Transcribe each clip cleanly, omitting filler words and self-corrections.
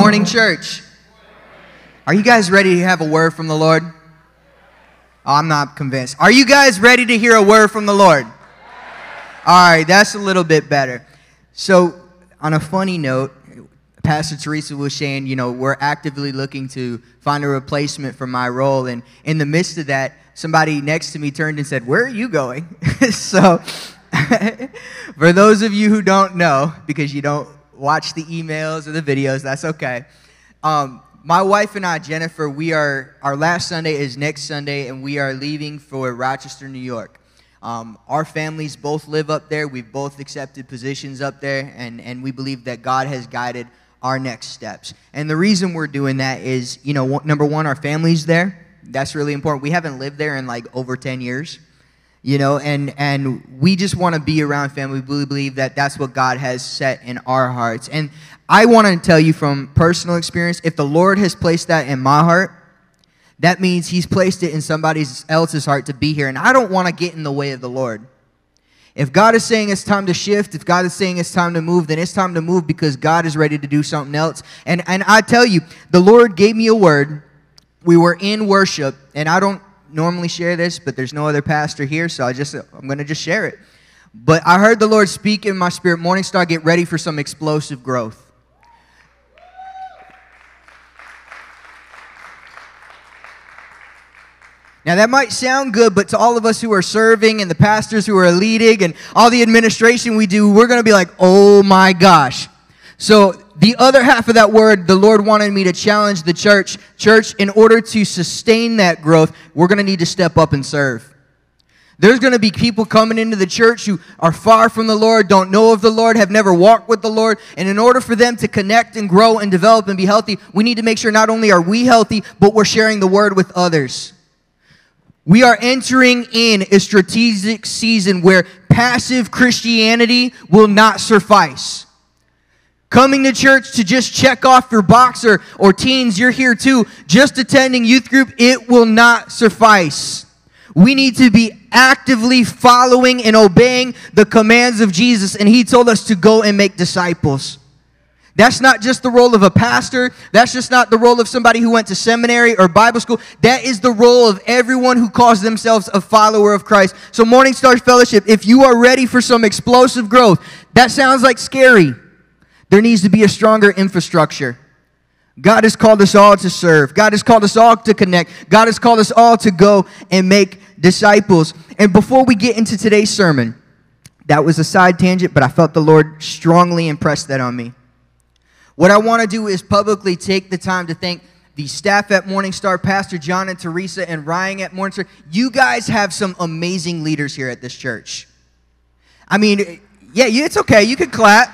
morning, church. Are you guys ready to have a word from the Lord? Oh, I'm not convinced. Are you guys ready to hear a word from the Lord? All right, that's a little bit better. So, on a funny note, Pastor Teresa was saying, we're actively looking to find a replacement for my role. And in the midst of that, somebody next to me turned and said, "Where are you going?" So, for those of you who don't know, because you don't watch the emails or the videos, that's okay. My wife and I, Jennifer, our last Sunday is next Sunday, and we are leaving for Rochester, New York. Our families both live up there. We've both accepted positions up there, and we believe that God has guided our next steps. And the reason we're doing that is, number one, our family's there. That's really important. We haven't lived there in over 10 years. And we just want to be around family. We believe that that's what God has set in our hearts. And I want to tell you from personal experience, if the Lord has placed that in my heart, that means He's placed it in somebody else's heart to be here. And I don't want to get in the way of the Lord. If God is saying it's time to shift, if God is saying it's time to move, then it's time to move because God is ready to do something else. And I tell you, the Lord gave me a word. We were in worship, and I don't normally share this, but there's no other pastor here, so I'm going to just share it. But I heard the Lord speak in my spirit, Morning Star, get ready for some explosive growth. Now, that might sound good, but to all of us who are serving and the pastors who are leading and all the administration we do, we're going to be like, oh my gosh. So the other half of that word, the Lord wanted me to challenge the church. Church, in order to sustain that growth, we're going to need to step up and serve. There's going to be people coming into the church who are far from the Lord, don't know of the Lord, have never walked with the Lord. And in order for them to connect and grow and develop and be healthy, we need to make sure not only are we healthy, but we're sharing the word with others. We are entering in a strategic season where passive Christianity will not suffice. Coming to church to just check off your box, or teens, you're here too, just attending youth group, it will not suffice. We need to be actively following and obeying the commands of Jesus, and He told us to go and make disciples. That's not just the role of a pastor. That's just not the role of somebody who went to seminary or Bible school. That is the role of everyone who calls themselves a follower of Christ. So Morning Star Fellowship, if you are ready for some explosive growth, that sounds like scary. There needs to be a stronger infrastructure. God has called us all to serve. God has called us all to connect. God has called us all to go and make disciples. And before we get into today's sermon, that was a side tangent, but I felt the Lord strongly impress that on me. What I want to do is publicly take the time to thank the staff at Morning Star, Pastor John and Teresa, and Ryan at Morning Star. You guys have some amazing leaders here at this church. I mean, yeah, it's okay. You can clap.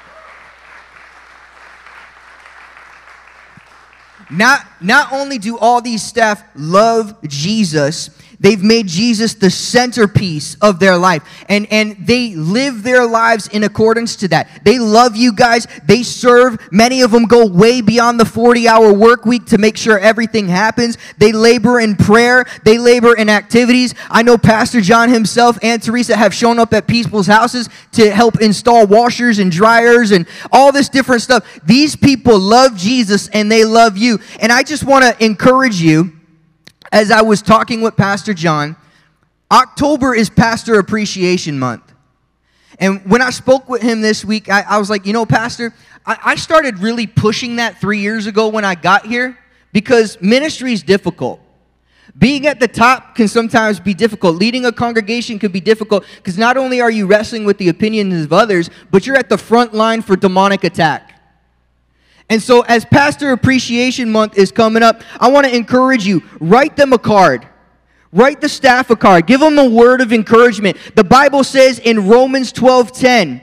Not only do all these staff love Jesus, they've made Jesus the centerpiece of their life. And they live their lives in accordance to that. They love you guys. They serve. Many of them go way beyond the 40-hour work week to make sure everything happens. They labor in prayer. They labor in activities. I know Pastor John himself and Teresa have shown up at people's houses to help install washers and dryers and all this different stuff. These people love Jesus and they love you. And I just want to encourage you, as I was talking with Pastor John, October is Pastor Appreciation Month. And when I spoke with him this week, I was like, Pastor, I started really pushing that 3 years ago when I got here because ministry is difficult. Being at the top can sometimes be difficult. Leading a congregation could be difficult because not only are you wrestling with the opinions of others, but you're at the front line for demonic attack. And so as Pastor Appreciation Month is coming up, I want to encourage you, write them a card. Write the staff a card. Give them a word of encouragement. The Bible says in Romans 12:10,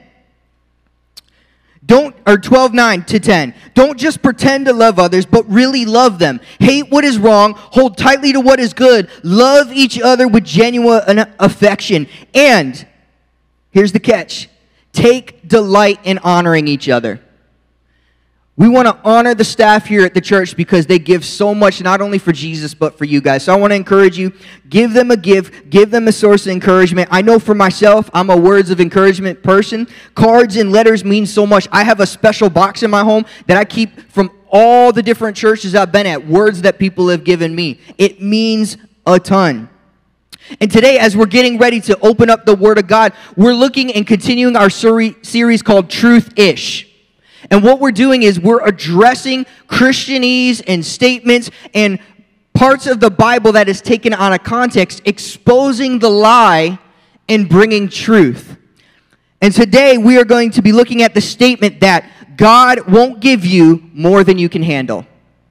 12:9 to 10, don't just pretend to love others, but really love them. Hate what is wrong. Hold tightly to what is good. Love each other with genuine affection. And, here's the catch, take delight in honoring each other. We want to honor the staff here at the church because they give so much, not only for Jesus, but for you guys. So I want to encourage you, give them a gift, give them a source of encouragement. I know for myself, I'm a words of encouragement person. Cards and letters mean so much. I have a special box in my home that I keep from all the different churches I've been at, words that people have given me. It means a ton. And today, as we're getting ready to open up the Word of God, we're looking and continuing our series called Truth-ish. And what we're doing is we're addressing Christianese and statements and parts of the Bible that is taken out of context, exposing the lie and bringing truth. And today, we are going to be looking at the statement that God won't give you more than you can handle.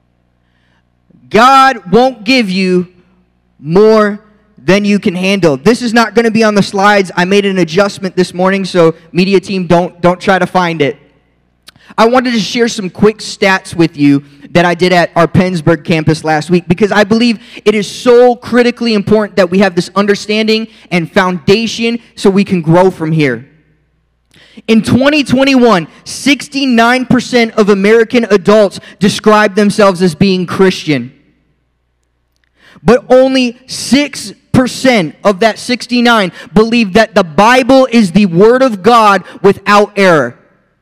God won't give you more than you can handle. This is not going to be on the slides. I made an adjustment this morning, so media team, don't try to find it. I wanted to share some quick stats with you that I did at our Pennsburg campus last week because I believe it is so critically important that we have this understanding and foundation so we can grow from here. In 2021, 69% of American adults describe themselves as being Christian. But only 6% of that 69 believe that the Bible is the Word of God without error.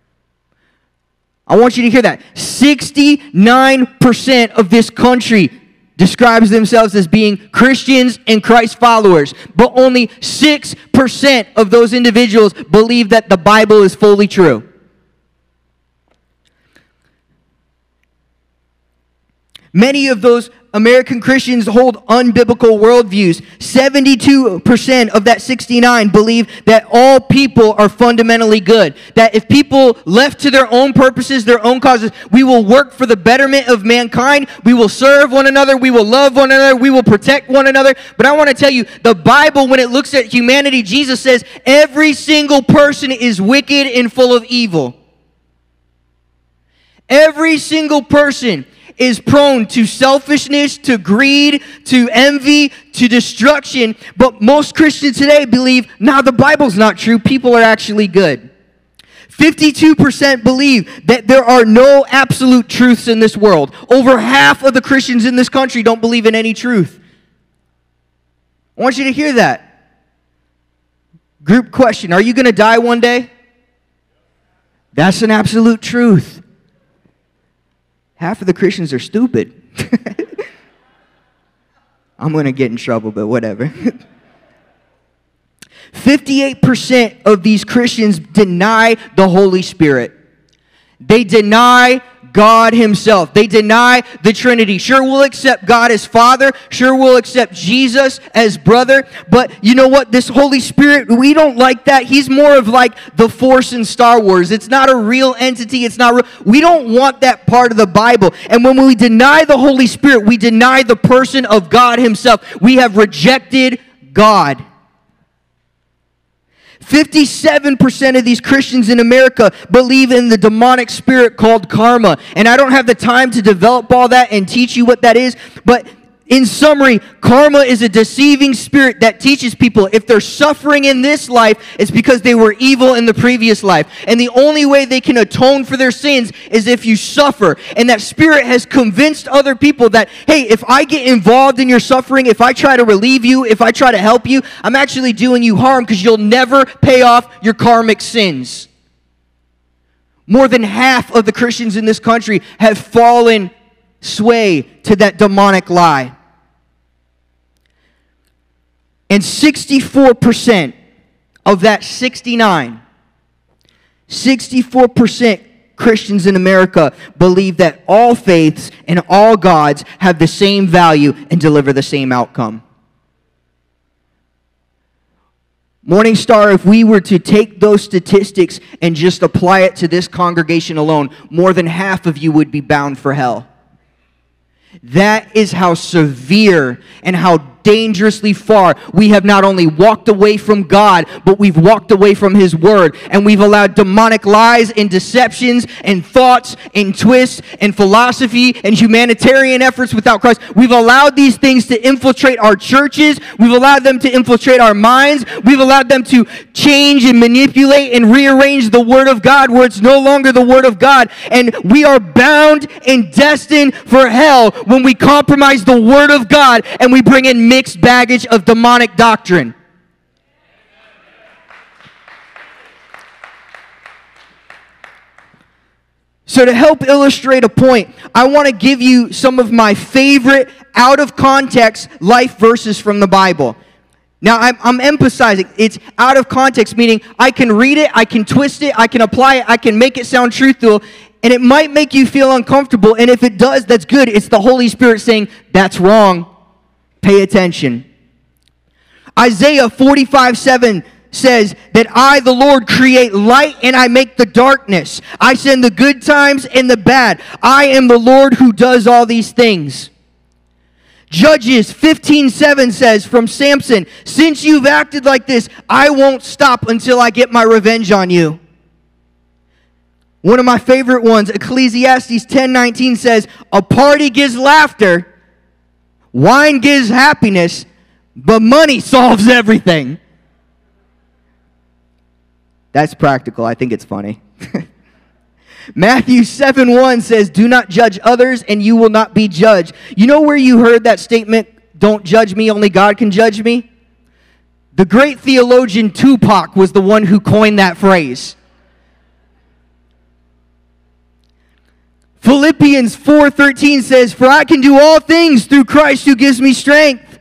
I want you to hear that. 69% of this country describes themselves as being Christians and Christ followers. But only 6% of those individuals believe that the Bible is fully true. Many of those American Christians hold unbiblical worldviews. 72% of that 69 believe that all people are fundamentally good. That if people left to their own purposes, their own causes, we will work for the betterment of mankind. We will serve one another. We will love one another. We will protect one another. But I want to tell you, the Bible, when it looks at humanity, Jesus says every single person is wicked and full of evil. Every single person is prone to selfishness, to greed, to envy, to destruction. But most Christians today believe, the Bible's not true. People are actually good. 52% believe that there are no absolute truths in this world. Over half of the Christians in this country don't believe in any truth. I want you to hear that. Group question, are you going to die one day? That's an absolute truth. Half of the Christians are stupid. I'm going to get in trouble, but whatever. 58% of these Christians deny the Holy Spirit. They deny God Himself. They deny the Trinity. Sure, we'll accept God as Father. Sure, we'll accept Jesus as brother. But you know what? This Holy Spirit, we don't like that. He's more of like the Force in Star Wars. It's not a real entity. It's not real. We don't want that part of the Bible. And when we deny the Holy Spirit, we deny the person of God Himself. We have rejected God. 57% of these Christians in America believe in the demonic spirit called karma. And I don't have the time to develop all that and teach you what that is, but in summary, karma is a deceiving spirit that teaches people if they're suffering in this life, it's because they were evil in the previous life. And the only way they can atone for their sins is if you suffer. And that spirit has convinced other people that, hey, if I get involved in your suffering, if I try to relieve you, if I try to help you, I'm actually doing you harm because you'll never pay off your karmic sins. More than half of the Christians in this country have fallen sway to that demonic lie. And 64% of that 69, 64% Christians in America believe that all faiths and all gods have the same value and deliver the same outcome. Morningstar, if we were to take those statistics and just apply it to this congregation alone, more than half of you would be bound for hell. That is how severe and how dangerously far we have not only walked away from God, but we've walked away from His Word. And we've allowed demonic lies and deceptions and thoughts and twists and philosophy and humanitarian efforts without Christ. We've allowed these things to infiltrate our churches. We've allowed them to infiltrate our minds. We've allowed them to change and manipulate and rearrange the Word of God where it's no longer the Word of God. And we are bound and destined for hell when we compromise the Word of God and we bring in mixed baggage of demonic doctrine. So So to help illustrate a point, I want to give you some of my favorite out-of-context life verses from the Bible. Now, I'm emphasizing it's out of context, meaning I can read it, I can twist it, I can apply it, I can make it sound truthful, and it might make you feel uncomfortable, and if it does, that's good. It's the Holy Spirit saying, that's wrong. Pay attention. Isaiah 45:7 says that I, the Lord, create light and I make the darkness. I send the good times and the bad. I am the Lord who does all these things. Judges 15:7 says from Samson, since you've acted like this, I won't stop until I get my revenge on you. One of my favorite ones, Ecclesiastes 10:19 says, a party gives laughter, wine gives happiness, but money solves everything. That's practical. I think it's funny. Matthew 7:1 says, do not judge others and you will not be judged. You know where you heard that statement, don't judge me, only God can judge me? The great theologian Tupac was the one who coined that phrase. Philippians 4:13 says, for I can do all things through Christ who gives me strength.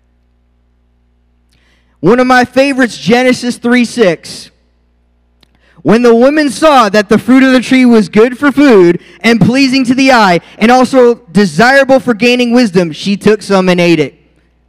One of my favorites, Genesis 3:6. When the woman saw that the fruit of the tree was good for food and pleasing to the eye and also desirable for gaining wisdom, she took some and ate it.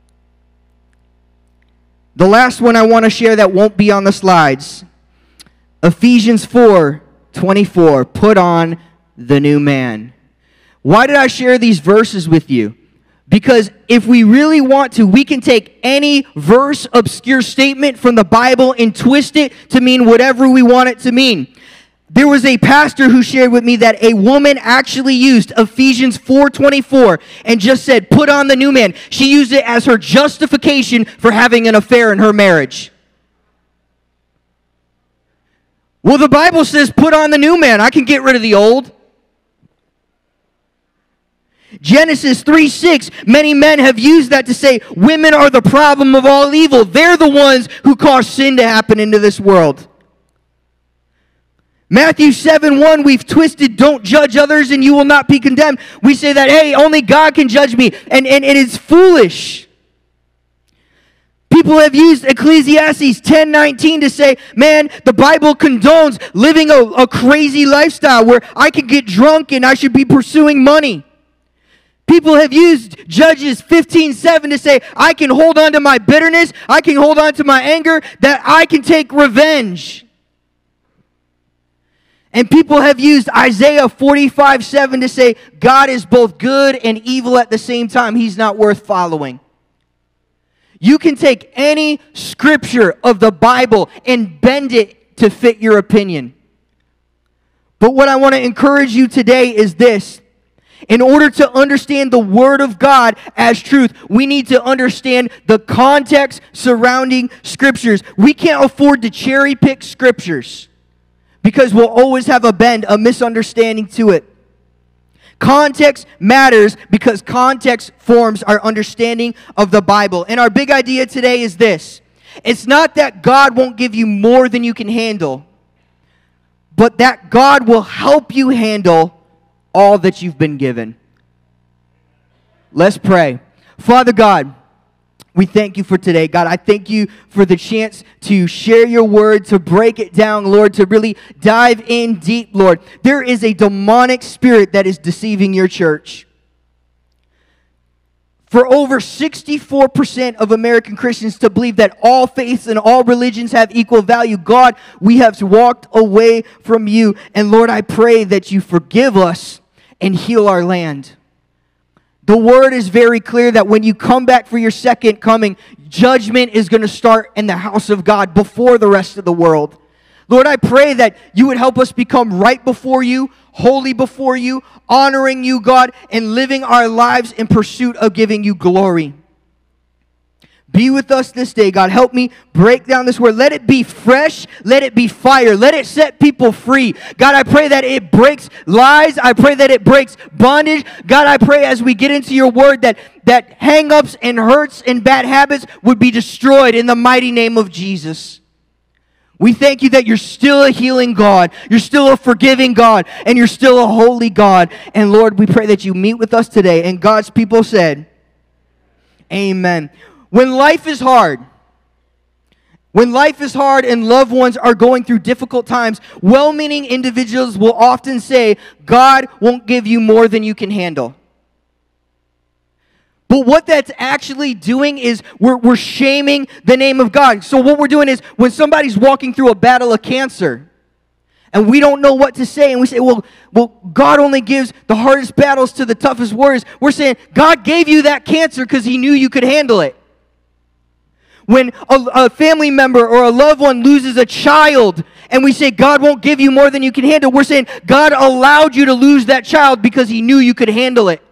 The last one I want to share that won't be on the slides. Ephesians 4:24, put on the new man. Why did I share these verses with you? Because if we really want to, we can take any verse, obscure statement from the Bible and twist it to mean whatever we want it to mean. There was a pastor who shared with me that a woman actually used Ephesians 4:24 and just said, put on the new man. She used it as her justification for having an affair in her marriage. Well, the Bible says, put on the new man. I can get rid of the old. Genesis 3:6, many men have used that to say women are the problem of all evil. They're the ones who cause sin to happen into this world. Matthew 7:1, we've twisted, don't judge others and you will not be condemned. We say that, hey, only God can judge me, and it is foolish. People have used Ecclesiastes 10:19 to say, man, the Bible condones living a crazy lifestyle where I can get drunk and I should be pursuing money. People have used Judges 15:7 to say, I can hold on to my bitterness, I can hold on to my anger, that I can take revenge. And people have used Isaiah 45:7 to say, God is both good and evil at the same time. He's not worth following. You can take any scripture of the Bible and bend it to fit your opinion. But what I want to encourage you today is this. In order to understand the Word of God as truth, we need to understand the context surrounding Scriptures. We can't afford to cherry pick Scriptures because we'll always have a bend, a misunderstanding to it. Context matters because context forms our understanding of the Bible. And our big idea today is this. It's not that God won't give you more than you can handle, but that God will help you handle all that you've been given. Let's pray. Father God, we thank you for today. God, I thank you for the chance to share your word, to break it down, Lord, to really dive in deep, Lord. There is a demonic spirit that is deceiving your church. For over 64% of American Christians to believe that all faiths and all religions have equal value. God, we have walked away from you. And Lord, I pray that you forgive us and heal our land. The word is very clear that when you come back for your second coming, judgment is going to start in the house of God before the rest of the world. Lord, I pray that you would help us become right before you, holy before you, honoring you, God, and living our lives in pursuit of giving you glory. Be with us this day, God. Help me break down this word. Let it be fresh. Let it be fire. Let it set people free. God, I pray that it breaks lies. I pray that it breaks bondage. God, I pray as we get into your word that hang-ups and hurts and bad habits would be destroyed in the mighty name of Jesus. We thank you that you're still a healing God, you're still a forgiving God, and you're still a holy God. And Lord, we pray that you meet with us today. And God's people said, amen. When life is hard and loved ones are going through difficult times, well-meaning individuals will often say, God won't give you more than you can handle. But what that's actually doing is we're shaming the name of God. So what we're doing is when somebody's walking through a battle of cancer and we don't know what to say and we say, well, God only gives the hardest battles to the toughest warriors. We're saying God gave you that cancer because he knew you could handle it. When a family member or a loved one loses a child and we say God won't give you more than you can handle, we're saying God allowed you to lose that child because he knew you could handle it.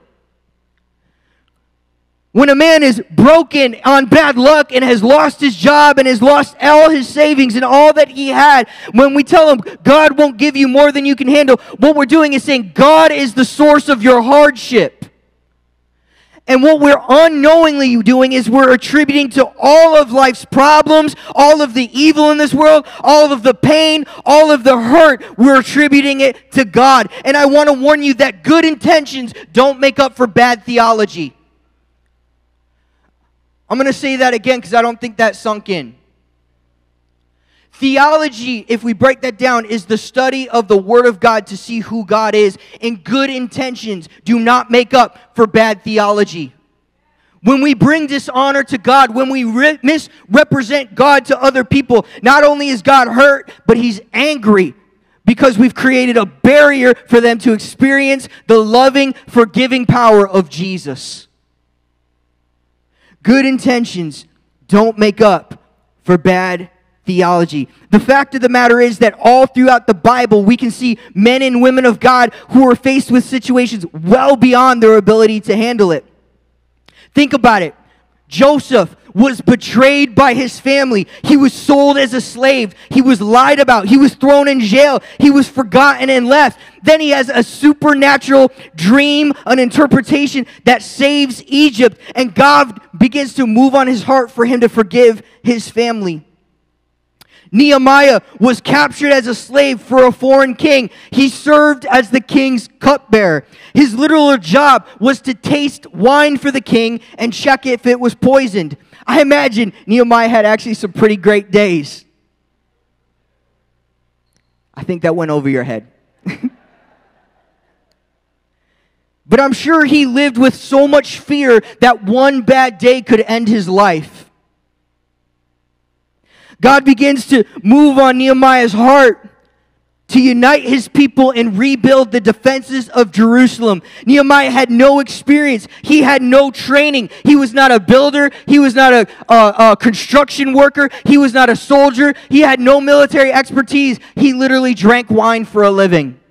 When a man is broken on bad luck and has lost his job and has lost all his savings and all that he had, when we tell him God won't give you more than you can handle, what we're doing is saying God is the source of your hardship. And what we're unknowingly doing is we're attributing to all of life's problems, all of the evil in this world, all of the pain, all of the hurt, we're attributing it to God. And I want to warn you that good intentions don't make up for bad theology. I'm going to say that again because I don't think that sunk in. Theology, if we break that down, is the study of the Word of God to see who God is. And good intentions do not make up for bad theology. When we bring dishonor to God, when we misrepresent God to other people, not only is God hurt, but he's angry because we've created a barrier for them to experience the loving, forgiving power of Jesus. Good intentions don't make up for bad theology. The fact of the matter is that all throughout the Bible, we can see men and women of God who are faced with situations well beyond their ability to handle it. Think about it. Joseph was betrayed by his family. He was sold as a slave. He was lied about. He was thrown in jail. He was forgotten and left. Then he has a supernatural dream, an interpretation that saves Egypt. And God begins to move on his heart for him to forgive his family. Nehemiah was captured as a slave for a foreign king. He served as the king's cupbearer. His literal job was to taste wine for the king and check if it was poisoned. I imagine Nehemiah had actually some pretty great days. I think that went over your head. But I'm sure he lived with so much fear that one bad day could end his life. God begins to move on Nehemiah's heart to unite his people and rebuild the defenses of Jerusalem. Nehemiah had no experience. He had no training. He was not a builder. He was not a construction worker. He was not a soldier. He had no military expertise. He literally drank wine for a living.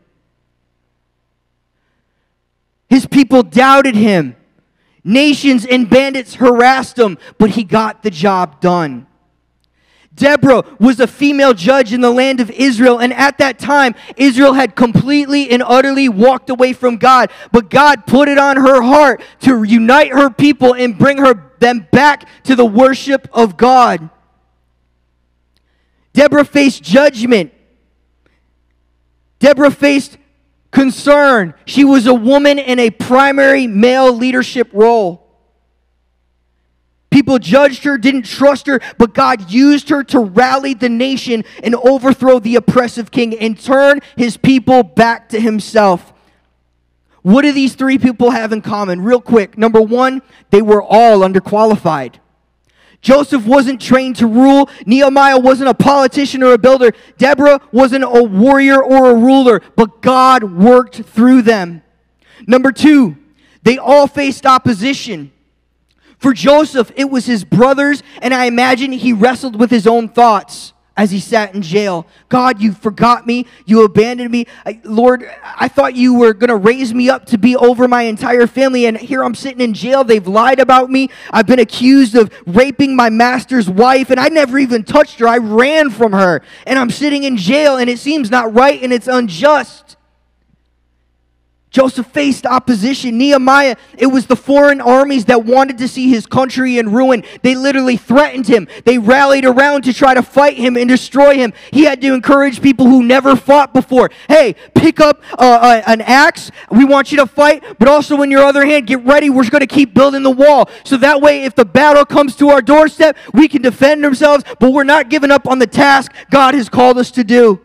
His people doubted him. Nations and bandits harassed him, but he got the job done. Deborah was a female judge in the land of Israel, and at that time, Israel had completely and utterly walked away from God. But God put it on her heart to unite her people and bring them back to the worship of God. Deborah faced judgment. Deborah faced concern. She was a woman in a primary male leadership role. People judged her, didn't trust her, but God used her to rally the nation and overthrow the oppressive king and turn his people back to himself. What do these three people have in common? Real quick. Number one, they were all underqualified. Joseph wasn't trained to rule. Nehemiah wasn't a politician or a builder. Deborah wasn't a warrior or a ruler, but God worked through them. Number two, they all faced opposition. For Joseph, it was his brothers, and I imagine he wrestled with his own thoughts as he sat in jail. God, you forgot me. You abandoned me. Lord, I thought you were going to raise me up to be over my entire family, and here I'm sitting in jail. They've lied about me. I've been accused of raping my master's wife, and I never even touched her. I ran from her, and I'm sitting in jail, and it seems not right, and it's unjust. Joseph faced opposition. Nehemiah, it was the foreign armies that wanted to see his country in ruin. They literally threatened him. They rallied around to try to fight him and destroy him. He had to encourage people who never fought before. Hey, pick up an axe. We want you to fight. But also, in your other hand, get ready. We're going to keep building the wall. So that way, if the battle comes to our doorstep, we can defend ourselves. But we're not giving up on the task God has called us to do.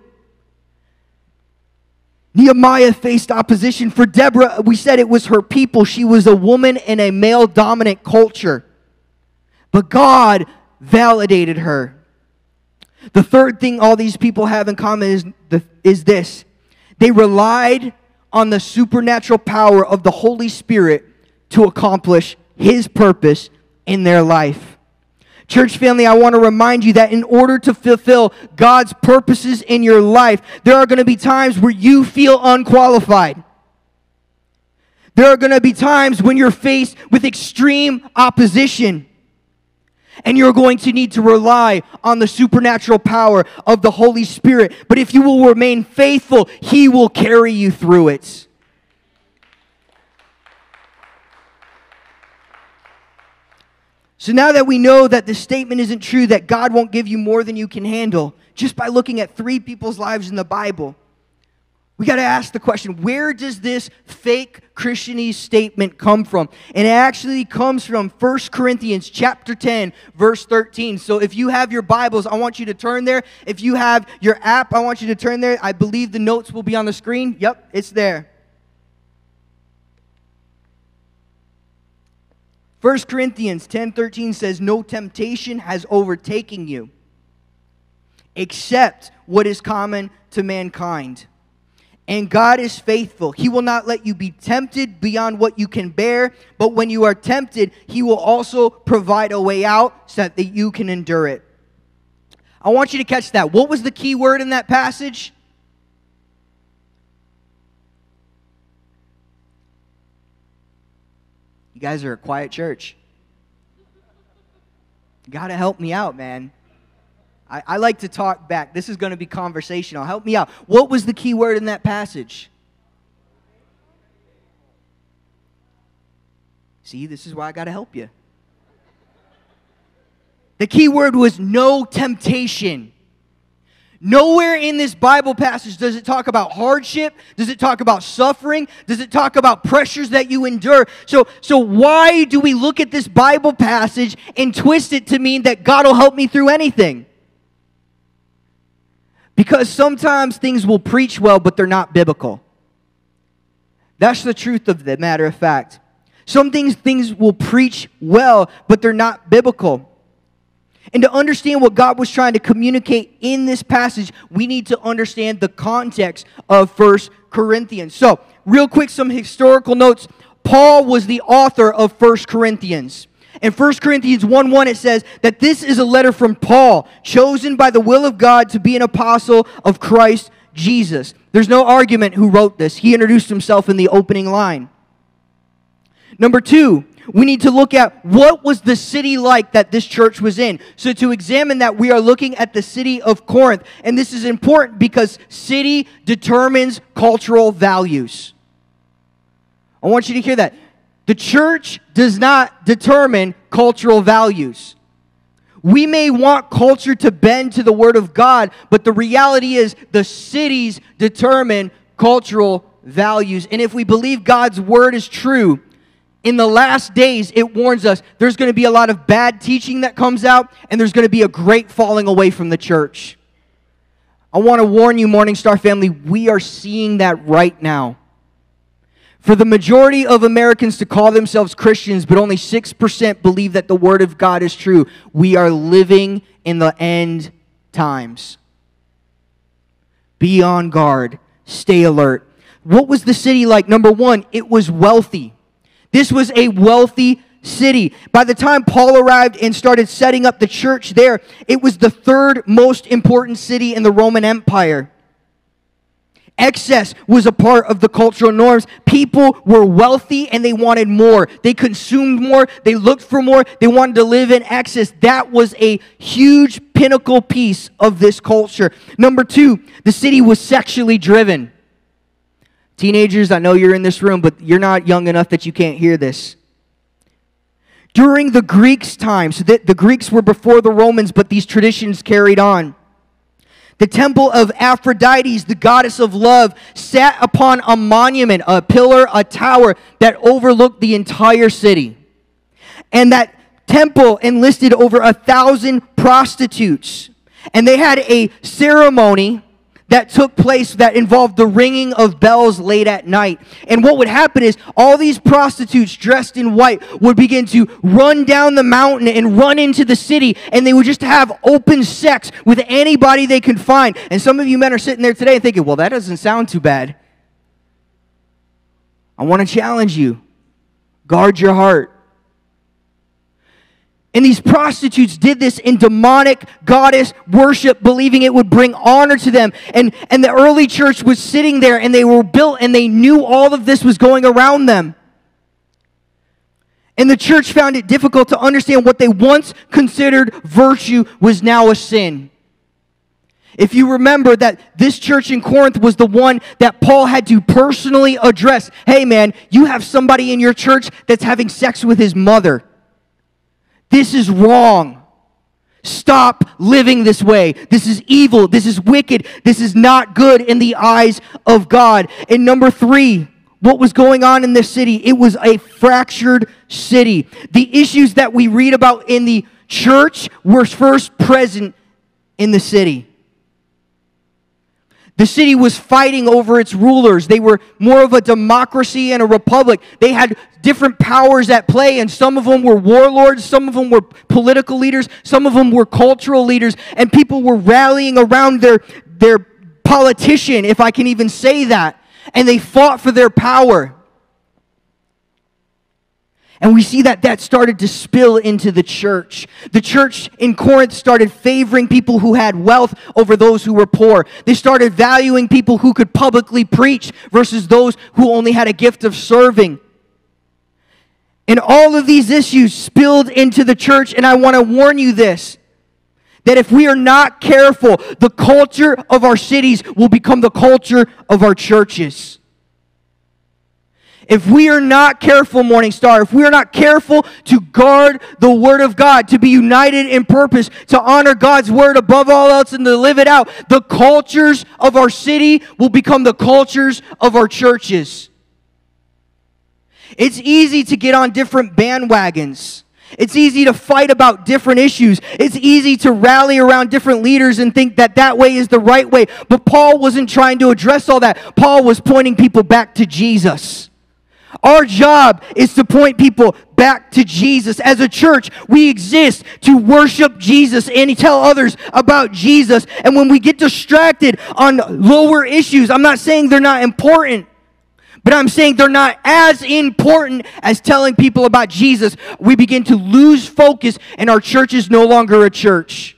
Nehemiah faced opposition. For Deborah, we said it was her people. She was a woman in a male-dominant culture. But God validated her. The third thing all these people have in common is this. They relied on the supernatural power of the Holy Spirit to accomplish His purpose in their life. Church family, I want to remind you that in order to fulfill God's purposes in your life, there are going to be times where you feel unqualified. There are going to be times when you're faced with extreme opposition. And you're going to need to rely on the supernatural power of the Holy Spirit. But if you will remain faithful, He will carry you through it. So now that we know that the statement isn't true, that God won't give you more than you can handle, just by looking at 3 people's lives in the Bible, we got to ask the question, where does this fake Christianese statement come from? And it actually comes from 1 Corinthians chapter 10, verse 13. So if you have your Bibles, I want you to turn there. If you have your app, I want you to turn there. I believe the notes will be on the screen. Yep, it's there. 1 Corinthians 10:13 says, "No temptation has overtaken you, except what is common to mankind. And God is faithful. He will not let you be tempted beyond what you can bear, but when you are tempted, He will also provide a way out so that you can endure it." I want you to catch that. What was the key word in that passage? You guys are a quiet church. You got to help me out, man. I like to talk back. This is going to be conversational. Help me out. What was the key word in that passage? See, this is why I got to help you. The key word was no temptation. Nowhere in this Bible passage does it talk about hardship. Does it talk about suffering? Does it talk about pressures that you endure? So why do we look at this Bible passage and twist it to mean that God will help me through anything? Because sometimes things will preach well, but they're not biblical. That's the truth of the matter of fact. Some things will preach well, but they're not biblical. And to understand what God was trying to communicate in this passage, we need to understand the context of 1 Corinthians. So, real quick, some historical notes. Paul was the author of 1 Corinthians. In 1 Corinthians 1:1, it says that this is a letter from Paul, chosen by the will of God to be an apostle of Christ Jesus. There's no argument who wrote this. He introduced himself in the opening line. Number 2, we need to look at what was the city like that this church was in. So to examine that, we are looking at the city of Corinth. And this is important because city determines cultural values. I want you to hear that. The church does not determine cultural values. We may want culture to bend to the Word of God, but the reality is the cities determine cultural values. And if we believe God's Word is true, in the last days, it warns us there's going to be a lot of bad teaching that comes out, and there's going to be a great falling away from the church. I want to warn you, Morning Star family, we are seeing that right now. For the majority of Americans to call themselves Christians, but only 6% believe that the Word of God is true, we are living in the end times. Be on guard. Stay alert. What was the city like? Number 1, it was wealthy. This was a wealthy city. By the time Paul arrived and started setting up the church there, it was the 3rd most important city in the Roman Empire. Excess was a part of the cultural norms. People were wealthy and they wanted more. They consumed more. They looked for more. They wanted to live in excess. That was a huge pinnacle piece of this culture. Number 2, the city was sexually driven. Teenagers, I know you're in this room, but you're not young enough that you can't hear this. During the Greeks' time, so that the Greeks were before the Romans, but these traditions carried on. The temple of Aphrodite, the goddess of love, sat upon a monument, a pillar, a tower that overlooked the entire city. And that temple enlisted over 1,000 prostitutes. And they had a ceremony that took place that involved the ringing of bells late at night. And what would happen is all these prostitutes dressed in white would begin to run down the mountain and run into the city, and they would just have open sex with anybody they could find. And some of you men are sitting there today thinking, well, that doesn't sound too bad. I want to challenge you. Guard your heart. And these prostitutes did this in demonic goddess worship, believing it would bring honor to them. And the early church was sitting there, and they were built, and they knew all of this was going around them. And the church found it difficult to understand what they once considered virtue was now a sin. If you remember that this church in Corinth was the one that Paul had to personally address. Hey man, you have somebody in your church that's having sex with his mother. This is wrong. Stop living this way. This is evil. This is wicked. This is not good in the eyes of God. And number 3, what was going on in this city? It was a fractured city. The issues that we read about in the church were first present in the city. The city was fighting over its rulers. They were more of a democracy and a republic. They had different powers at play, and some of them were warlords, some of them were political leaders, some of them were cultural leaders, and people were rallying around their politician, if I can even say that, and they fought for their power. And we see that started to spill into the church. The church in Corinth started favoring people who had wealth over those who were poor. They started valuing people who could publicly preach versus those who only had a gift of serving. And all of these issues spilled into the church, and I want to warn you this, that if we are not careful, the culture of our cities will become the culture of our churches. If we are not careful, Morning Star, if we are not careful to guard the Word of God, to be united in purpose, to honor God's Word above all else and to live it out, the cultures of our city will become the cultures of our churches. It's easy to get on different bandwagons. It's easy to fight about different issues. It's easy to rally around different leaders and think that way is the right way. But Paul wasn't trying to address all that. Paul was pointing people back to Jesus. Our job is to point people back to Jesus. As a church, we exist to worship Jesus and tell others about Jesus. And when we get distracted on lower issues, I'm not saying they're not important, but I'm saying they're not as important as telling people about Jesus. We begin to lose focus, and our church is no longer a church.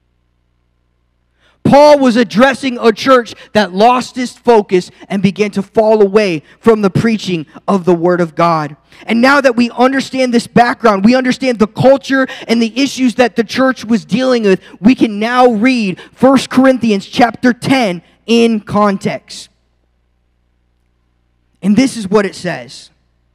Paul was addressing a church that lost its focus and began to fall away from the preaching of the Word of God. And now that we understand this background, we understand the culture and the issues that the church was dealing with, we can now read 1 Corinthians chapter 10 in context. And this is what it says.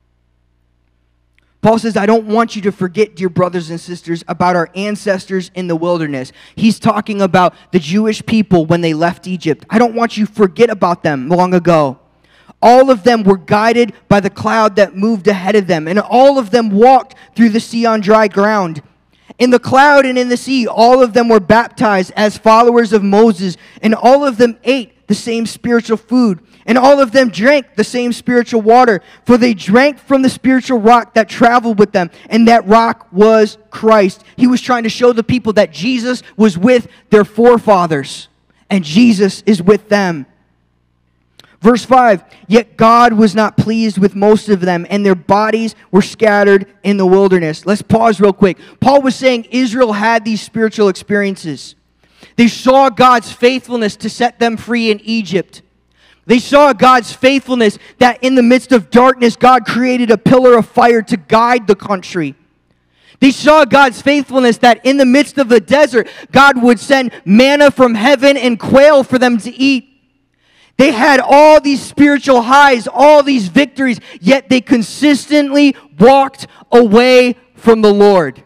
Paul says, I don't want you to forget, dear brothers and sisters, about our ancestors in the wilderness. He's talking about the Jewish people when they left Egypt. I don't want you to forget about them long ago. All of them were guided by the cloud that moved ahead of them, and all of them walked through the sea on dry ground. In the cloud and in the sea, all of them were baptized as followers of Moses, and all of them ate the same spiritual food. And all of them drank the same spiritual water, for they drank from the spiritual rock that traveled with them, and that rock was Christ. He was trying to show the people that Jesus was with their forefathers, and Jesus is with them. Verse 5, yet God was not pleased with most of them, and their bodies were scattered in the wilderness. Let's pause real quick. Paul was saying Israel had these spiritual experiences. They saw God's faithfulness to set them free in Egypt. They saw God's faithfulness that in the midst of darkness, God created a pillar of fire to guide the country. They saw God's faithfulness that in the midst of the desert, God would send manna from heaven and quail for them to eat. They had all these spiritual highs, all these victories, yet they consistently walked away from the Lord.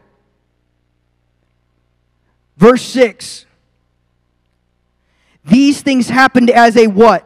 Verse 6. These things happened as a what?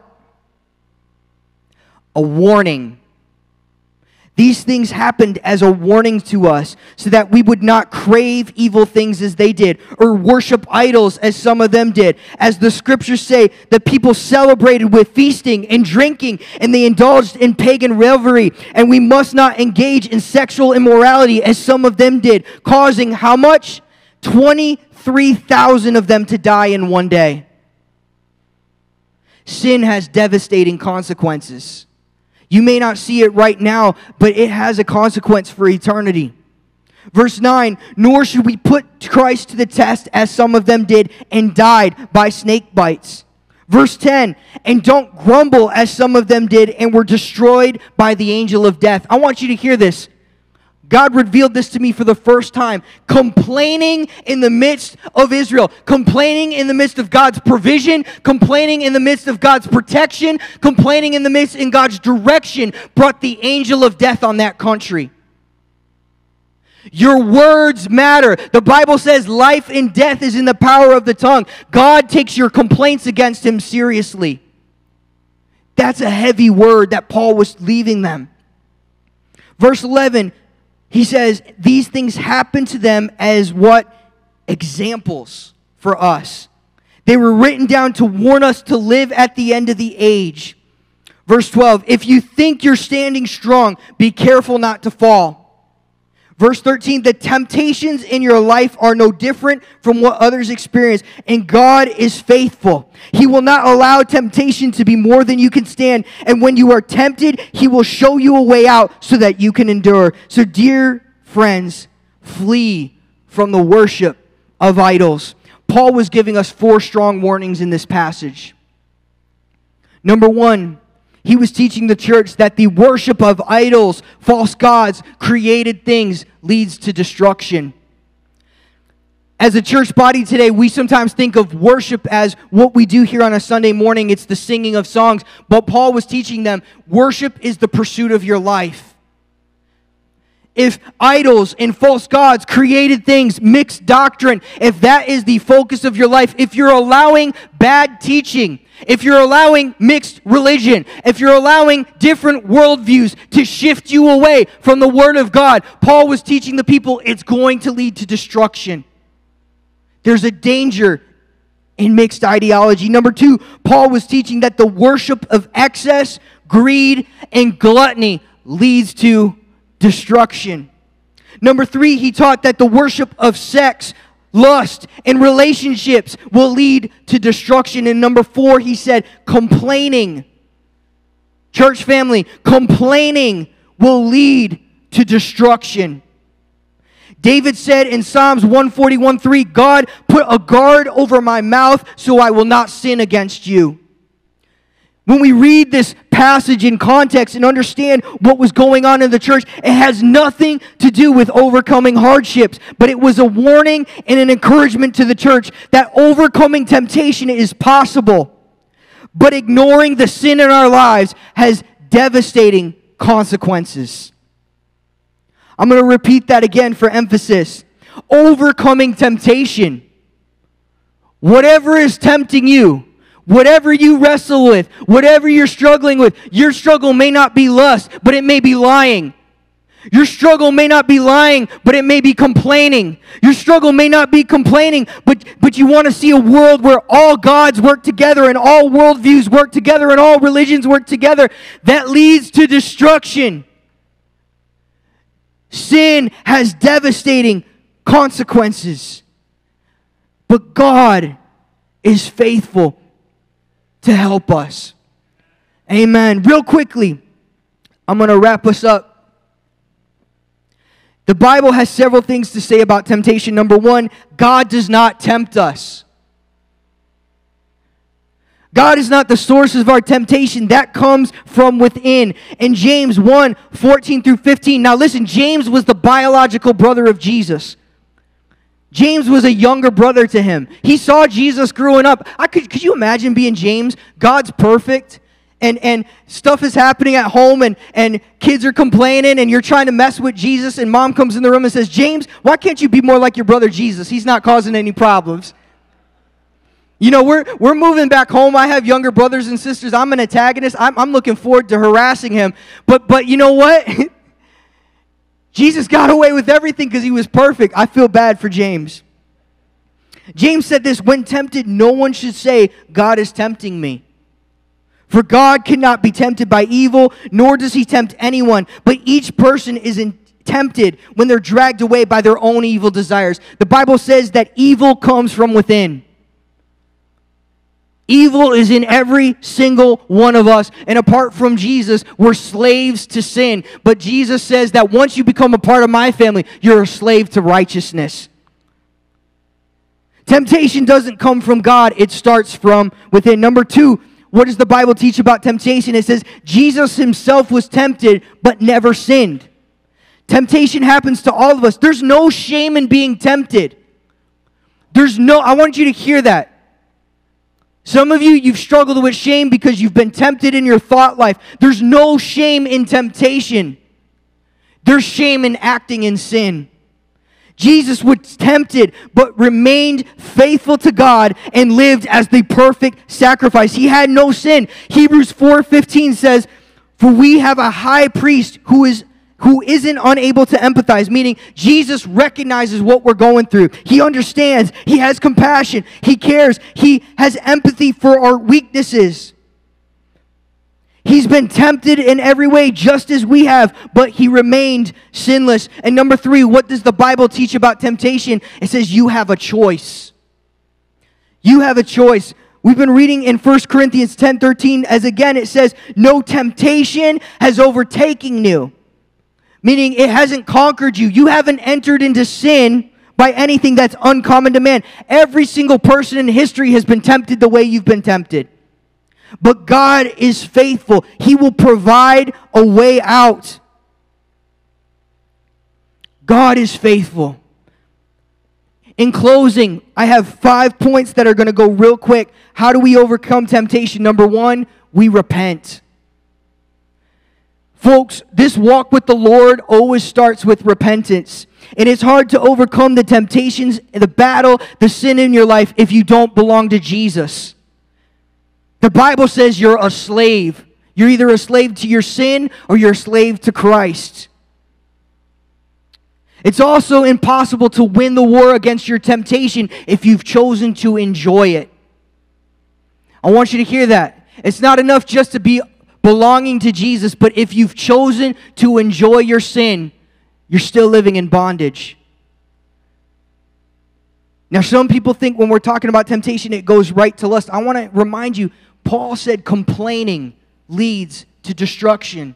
A warning. These things happened as a warning to us, so that we would not crave evil things as they did, or worship idols as some of them did. As the scriptures say, the people celebrated with feasting and drinking, and they indulged in pagan revelry. And we must not engage in sexual immorality as some of them did, causing how much? 23,000 of them to die in one day. Sin has devastating consequences. You may not see it right now, but it has a consequence for eternity. Verse 9, nor should we put Christ to the test as some of them did and died by snake bites. Verse 10, and don't grumble as some of them did and were destroyed by the angel of death. I want you to hear this. God revealed this to me for the first time. Complaining in the midst of Israel. Complaining in the midst of God's provision. Complaining in the midst of God's protection. Complaining in the midst in God's direction brought the angel of death on that country. Your words matter. The Bible says life and death is in the power of the tongue. God takes your complaints against him seriously. That's a heavy word that Paul was leaving them. Verse 11, he says, these things happen to them as what? Examples for us. They were written down to warn us to live at the end of the age. Verse 12, if you think you're standing strong, be careful not to fall. Verse 13, the temptations in your life are no different from what others experience, and God is faithful. He will not allow temptation to be more than you can stand, and when you are tempted, He will show you a way out so that you can endure. So dear friends, flee from the worship of idols. Paul was giving us 4 strong warnings in this passage. Number 1, he was teaching the church that the worship of idols, false gods, created things leads to destruction. As a church body today, we sometimes think of worship as what we do here on a Sunday morning. It's the singing of songs. But Paul was teaching them, worship is the pursuit of your life. If idols and false gods, created things, mixed doctrine, if that is the focus of your life, if you're allowing bad teaching, if you're allowing mixed religion, if you're allowing different worldviews to shift you away from the Word of God, Paul was teaching the people it's going to lead to destruction. There's a danger in mixed ideology. Number 2, Paul was teaching that the worship of excess, greed, and gluttony leads to destruction. Number 3, he taught that the worship of sex, lust, and relationships will lead to destruction. And number 4, he said, complaining. Church family, complaining will lead to destruction. David said in Psalms 141:3, God, put a guard over my mouth so I will not sin against you. When we read this passage in context and understand what was going on in the church, it has nothing to do with overcoming hardships, but it was a warning and an encouragement to the church that overcoming temptation is possible, but ignoring the sin in our lives has devastating consequences. I'm going to repeat that again for emphasis. Overcoming temptation. Whatever is tempting you, whatever you wrestle with, whatever you're struggling with, your struggle may not be lust, but it may be lying. Your struggle may not be lying, but it may be complaining. Your struggle may not be complaining, but you want to see a world where all gods work together and all worldviews work together and all religions work together. That leads to destruction. Sin has devastating consequences, but God is faithful to help us. Amen. Real quickly, I'm going to wrap us up. The Bible has several things to say about temptation. Number 1, God does not tempt us. God is not the source of our temptation. That comes from within. In James 1:14 through 15. Now listen, James was the biological brother of Jesus. James was a younger brother to him. He saw Jesus growing up. Could you imagine being James? God's perfect, and stuff is happening at home, and kids are complaining, and you're trying to mess with Jesus, and mom comes in the room and says, James, why can't you be more like your brother Jesus? He's not causing any problems. You know, we're moving back home. I have younger brothers and sisters. I'm an antagonist. I'm looking forward to harassing him. But you know what? Jesus got away with everything because he was perfect. I feel bad for James. James said this, when tempted, no one should say, God is tempting me. For God cannot be tempted by evil, nor does he tempt anyone. But each person is tempted when they're dragged away by their own evil desires. The Bible says that evil comes from within. Evil is in every single one of us. And apart from Jesus, we're slaves to sin. But Jesus says that once you become a part of my family, you're a slave to righteousness. Temptation doesn't come from God. It starts from within. Number 2, what does the Bible teach about temptation? It says Jesus himself was tempted, but never sinned. Temptation happens to all of us. There's no shame in being tempted. I want you to hear that. Some of you, you've struggled with shame because you've been tempted in your thought life. There's no shame in temptation. There's shame in acting in sin. Jesus was tempted, but remained faithful to God and lived as the perfect sacrifice. He had no sin. Hebrews 4:15 says, for we have a high priest who isn't unable to empathize, meaning Jesus recognizes what we're going through. He understands. He has compassion. He cares. He has empathy for our weaknesses. He's been tempted in every way just as we have, but he remained sinless. And number 3, what does the Bible teach about temptation? It says you have a choice. You have a choice. We've been reading in 1 Corinthians 10:13, as again it says, no temptation has overtaken you. Meaning it hasn't conquered you. You haven't entered into sin by anything that's uncommon to man. Every single person in history has been tempted the way you've been tempted. But God is faithful. He will provide a way out. God is faithful. In closing, I have 5 points that are going to go real quick. How do we overcome temptation? Number 1, we repent. Folks, this walk with the Lord always starts with repentance. And it's hard to overcome the temptations, the battle, the sin in your life if you don't belong to Jesus. The Bible says you're a slave. You're either a slave to your sin or you're a slave to Christ. It's also impossible to win the war against your temptation if you've chosen to enjoy it. I want you to hear that. It's not enough just to be belonging to Jesus, but if you've chosen to enjoy your sin, you're still living in bondage. Now, some people think when we're talking about temptation, it goes right to lust. I want to remind you, Paul said complaining leads to destruction.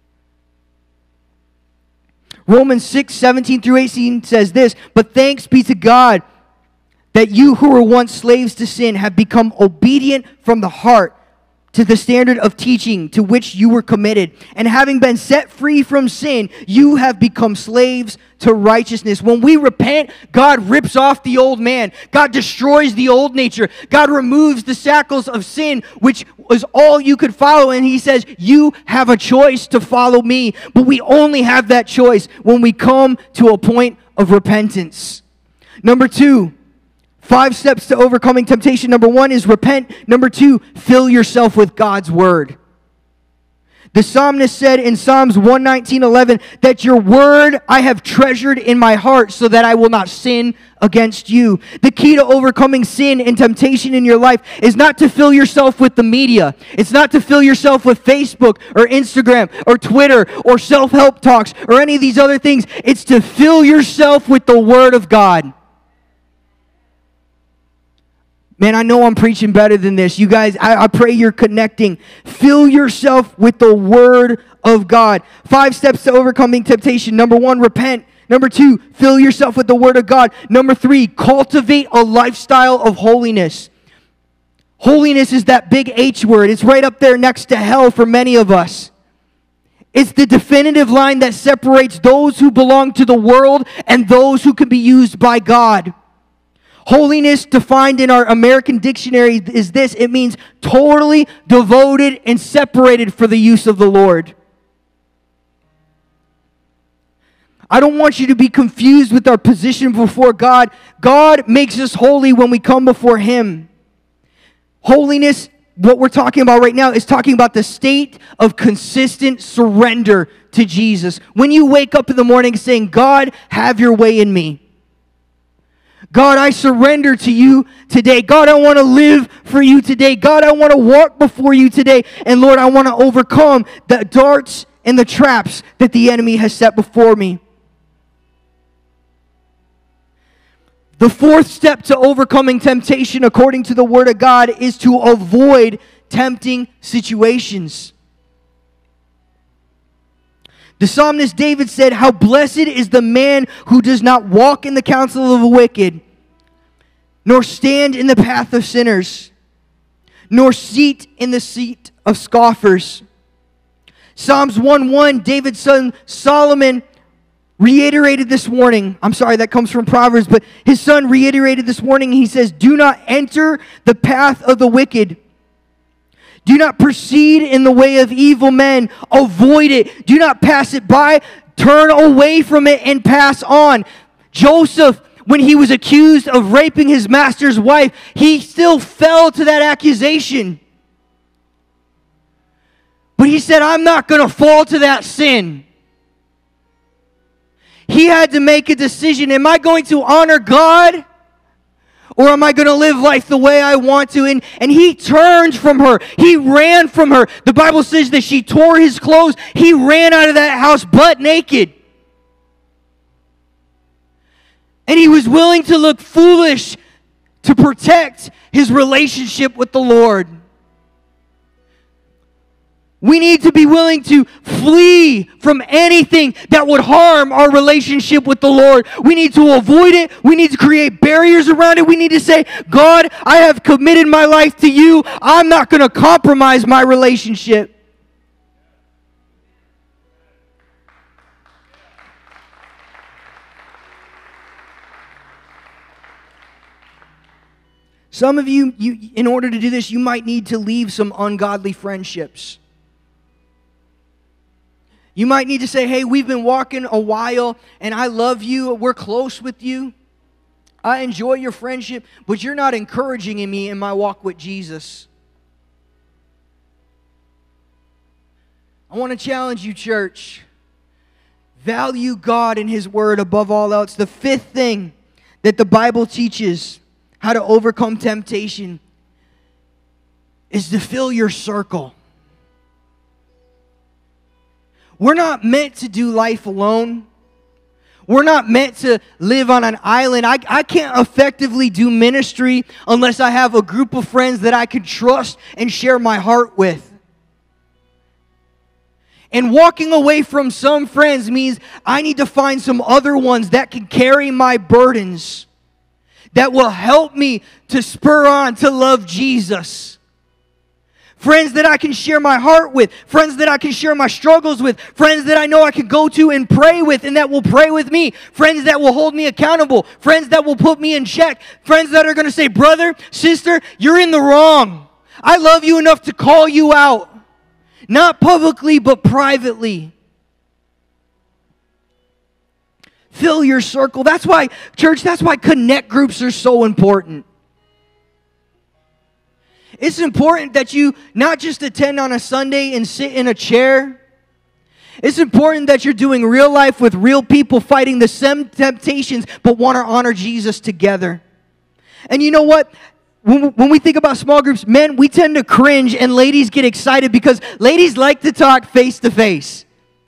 Romans 6:17-18 says this, but thanks be to God that you who were once slaves to sin have become obedient from the heart to the standard of teaching to which you were committed. And having been set free from sin, you have become slaves to righteousness. When we repent, God rips off the old man. God destroys the old nature. God removes the shackles of sin, which was all you could follow. And he says, you have a choice to follow me. But we only have that choice when we come to a point of repentance. Number 2, 5 steps to overcoming temptation. Number 1 is repent. Number 2, fill yourself with God's word. The psalmist said in Psalms 119:11 that your word I have treasured in my heart so that I will not sin against you. The key to overcoming sin and temptation in your life is not to fill yourself with the media. It's not to fill yourself with Facebook or Instagram or Twitter or self-help talks or any of these other things. It's to fill yourself with the word of God. Man, I know I'm preaching better than this. You guys, I pray you're connecting. Fill yourself with the Word of God. 5 steps to overcoming temptation. Number 1, repent. Number 2, fill yourself with the Word of God. Number 3, cultivate a lifestyle of holiness. Holiness is that big H word. It's right up there next to hell for many of us. It's the definitive line that separates those who belong to the world and those who can be used by God. Holiness, defined in our American dictionary, is this. It means totally devoted and separated for the use of the Lord. I don't want you to be confused with our position before God. God makes us holy when we come before Him. Holiness, what we're talking about right now, is talking about the state of consistent surrender to Jesus. When you wake up in the morning saying, God, have your way in me. God, I surrender to you today. God, I want to live for you today. God, I want to walk before you today. And Lord, I want to overcome the darts and the traps that the enemy has set before me. The fourth step to overcoming temptation, according to the Word of God, is to avoid tempting situations. The psalmist David said, how blessed is the man who does not walk in the counsel of the wicked, nor stand in the path of sinners, nor seat in the seat of scoffers. Psalms 1:1, David's son Solomon reiterated this warning. I'm sorry, that comes from Proverbs, but his son reiterated this warning. He says, do not enter the path of the wicked. Do not proceed in the way of evil men. Avoid it. Do not pass it by. Turn away from it and pass on. Joseph, when he was accused of raping his master's wife, he still fell to that accusation. But he said, I'm not going to fall to that sin. He had to make a decision. Am I going to honor God? Or am I going to live life the way I want to? And he turned from her. He ran from her. The Bible says that she tore his clothes. He ran out of that house butt naked. And he was willing to look foolish to protect his relationship with the Lord. We need to be willing to flee from anything that would harm our relationship with the Lord. We need to avoid it. We need to create barriers around it. We need to say, God, I have committed my life to you. I'm not going to compromise my relationship. Some of you, in order to do this, you might need to leave some ungodly friendships. You might need to say, hey, we've been walking a while, and I love you. We're close with you. I enjoy your friendship, but you're not encouraging me in my walk with Jesus. I want to challenge you, church. Value God and His Word above all else. The fifth thing that the Bible teaches how to overcome temptation is to fill your circle. We're not meant to do life alone. We're not meant to live on an island. I can't effectively do ministry unless I have a group of friends that I can trust and share my heart with. And walking away from some friends means I need to find some other ones that can carry my burdens, that will help me to spur on to love Jesus. Friends that I can share my heart with. Friends that I can share my struggles with. Friends that I know I can go to and pray with and that will pray with me. Friends that will hold me accountable. Friends that will put me in check. Friends that are going to say, brother, sister, you're in the wrong. I love you enough to call you out. Not publicly, but privately. Fill your circle. That's why, church, that's why connect groups are so important. It's important that you not just attend on a Sunday and sit in a chair. It's important that you're doing real life with real people fighting the same temptations but want to honor Jesus together. And you know what? When we think about small groups, men, we tend to cringe and ladies get excited because ladies like to talk face to face.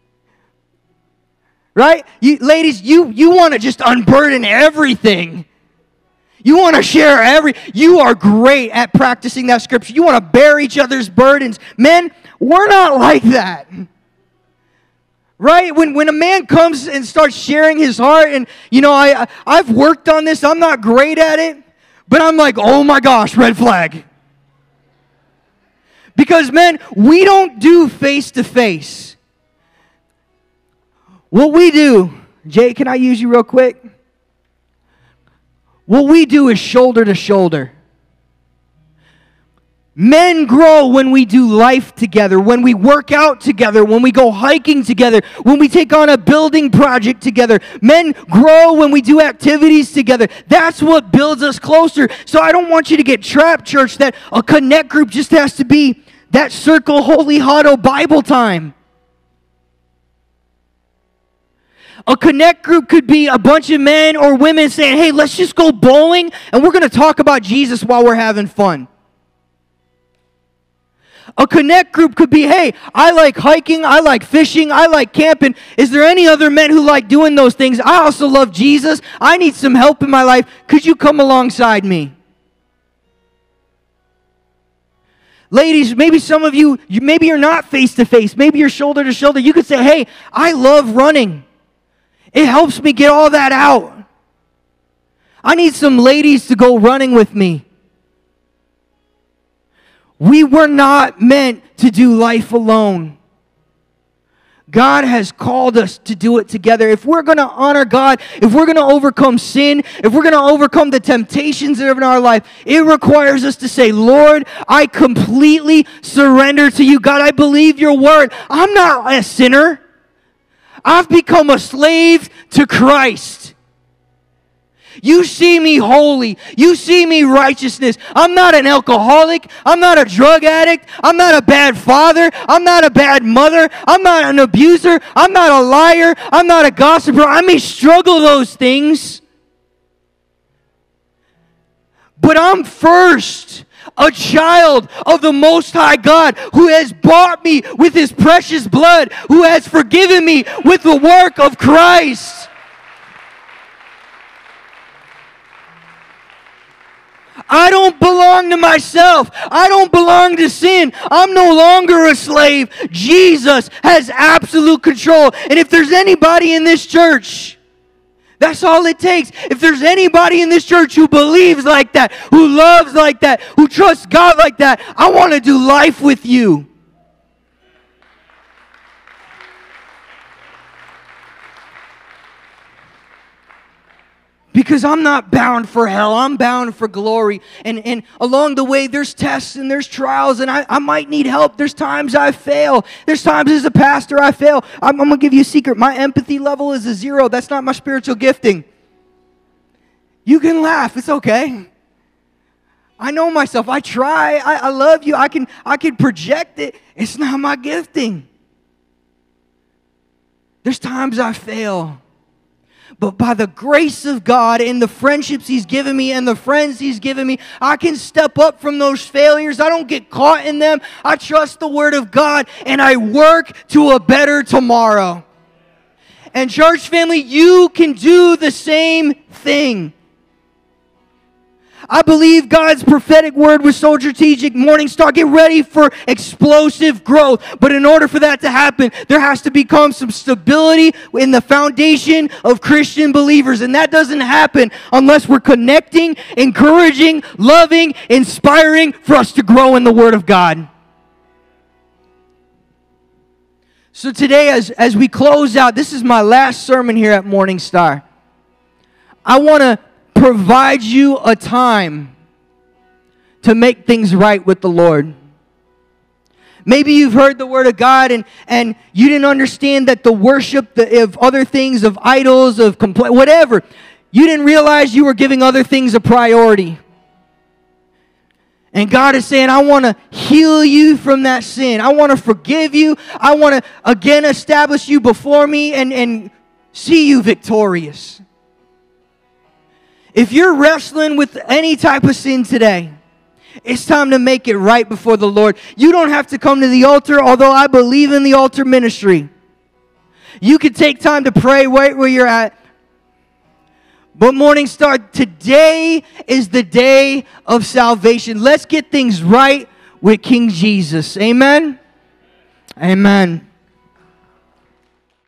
Right? Ladies, you want to just unburden everything. You want to share you are great at practicing that scripture. You want to bear each other's burdens. Men, we're not like that. Right? When a man comes and starts sharing his heart, and I've worked on this, I'm not great at it, but I'm like, oh my gosh, red flag. Because men, we don't do face to face. What we do, Jay, can I use you real quick? What we do is shoulder to shoulder. Men grow when we do life together, when we work out together, when we go hiking together, when we take on a building project together. Men grow when we do activities together. That's what builds us closer. So I don't want you to get trapped, church, that a connect group just has to be that circle holy huddle Bible time. A connect group could be a bunch of men or women saying, hey, let's just go bowling and we're going to talk about Jesus while we're having fun. A connect group could be, hey, I like hiking, I like fishing, I like camping. Is there any other men who like doing those things? I also love Jesus. I need some help in my life. Could you come alongside me? Ladies, maybe some of you, maybe you're not face to face. Maybe you're shoulder to shoulder. You could say, hey, I love running. It helps me get all that out. I need some ladies to go running with me. We were not meant to do life alone. God has called us to do it together. If we're going to honor God, if we're going to overcome sin, if we're going to overcome the temptations that are in our life, it requires us to say, Lord, I completely surrender to you. God, I believe your word. I'm not a sinner. I've become a slave to Christ. You see me holy. You see me righteousness. I'm not an alcoholic. I'm not a drug addict. I'm not a bad father. I'm not a bad mother. I'm not an abuser. I'm not a liar. I'm not a gossiper. I may struggle those things. But I'm first a child of the Most High God who has bought me with His precious blood, who has forgiven me with the work of Christ. I don't belong to myself. I don't belong to sin. I'm no longer a slave. Jesus has absolute control. And if there's anybody in this church, that's all it takes. If there's anybody in this church who believes like that, who loves like that, who trusts God like that, I want to do life with you. Because I'm not bound for hell. I'm bound for glory. And along the way, there's tests and there's trials, and I might need help. There's times I fail. There's times as a pastor I fail. I'm going to give you a secret. My empathy level is a 0. That's not my spiritual gifting. You can laugh. It's okay. I know myself. I try. I love you. I can project it. It's not my gifting. There's times I fail. But by the grace of God and the friendships He's given me and the friends He's given me, I can step up from those failures. I don't get caught in them. I trust the Word of God and I work to a better tomorrow. And church family, you can do the same thing. I believe God's prophetic word was so strategic. Morning Star, get ready for explosive growth. But in order for that to happen, there has to become some stability in the foundation of Christian believers. And that doesn't happen unless we're connecting, encouraging, loving, inspiring for us to grow in the Word of God. So today, as we close out, this is my last sermon here at Morning Star. I want to provide you a time to make things right with the Lord. Maybe you've heard the Word of God and you didn't understand that the worship of other things, of idols, of whatever, you didn't realize you were giving other things a priority. And God is saying, I want to heal you from that sin. I want to forgive you. I want to again establish you before me and see you victorious. If you're wrestling with any type of sin today, it's time to make it right before the Lord. You don't have to come to the altar, although I believe in the altar ministry. You can take time to pray right where you're at. But Morning Star, today is the day of salvation. Let's get things right with King Jesus. Amen? Amen.